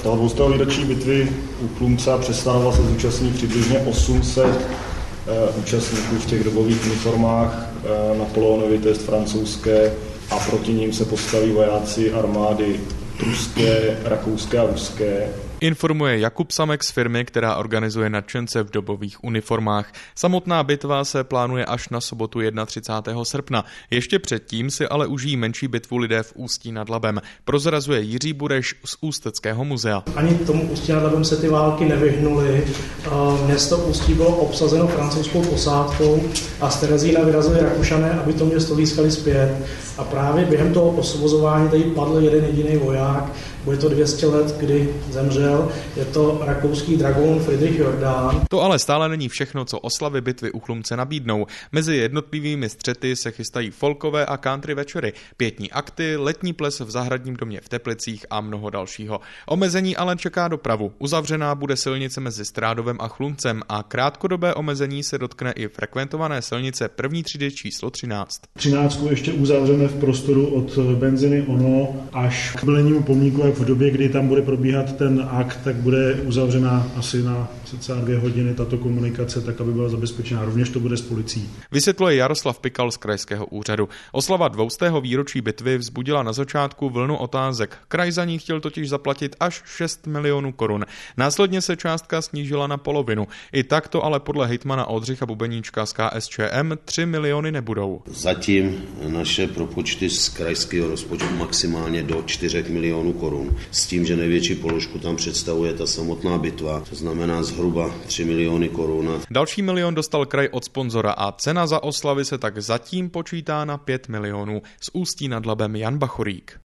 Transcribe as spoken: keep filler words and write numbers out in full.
Toho dvoustého výročí bitvy u Chlumce přes Staroval se zúčastní přibližně osm set uh, účastníků v těch dobových uniformách uh, Napoleonovy, to jest francouzské, a proti ním se postaví vojáci armády pruské, rakouské a ruské. Informuje Jakub Samek z firmy, která organizuje nadšence v dobových uniformách. Samotná bitva se plánuje až na sobotu třicátého prvního srpna. Ještě předtím si ale užijí menší bitvu lidé v Ústí nad Labem. Prozrazuje Jiří Bureš z Ústeckého muzea. Ani tomu Ústí nad Labem se ty války nevyhnuly. Město Ústí bylo obsazeno francouzskou posádkou a z Terezína vyrazili Rakušané, aby to město získali zpět. A právě během toho osvobozování tady padl jeden jediný voják. Bude to dvě stě let, kdy zemřel. Je to rakouský dragoun Friedrich Jordán. To ale stále není všechno, co oslavy bitvy u Chlumce nabídnou. Mezi jednotlivými střety se chystají folkové a country večery, pětní akty, letní ples v zahradním domě v Teplicích a mnoho dalšího. Omezení ale čeká dopravu. Uzavřená bude silnice mezi Strádovem a Chlumcem a krátkodobé omezení se dotkne i frekventované silnice první třídy číslo třináct. třináctku ještě uzavřeme v prostoru od benziny Ono až k Bylennímu pomníku. V době, kdy tam bude probíhat ten akt, tak bude uzavřena asi na cca dvě hodiny tato komunikace, tak aby byla zabezpečena. Rovněž to bude s policií. Vysvětluje Jaroslav Pikal z krajského úřadu. Oslava dvoustého výročí bitvy vzbudila na začátku vlnu otázek. Kraj za ní chtěl totiž zaplatit až šest milionů korun. Následně se částka snížila na polovinu. I tak to ale podle hejtmana Oldřicha Bubeníčka z K S Č M tři miliony nebudou. Zatím naše propočty z krajského rozpočtu maximálně do čtyři milionů korun. S tím, že největší položku tam představuje ta samotná bitva, to znamená zhruba tři miliony korun. Další milion dostal kraj od sponzora a cena za oslavy se tak zatím počítá na pět milionů. Z Ústí nad Labem Jan Bachorík.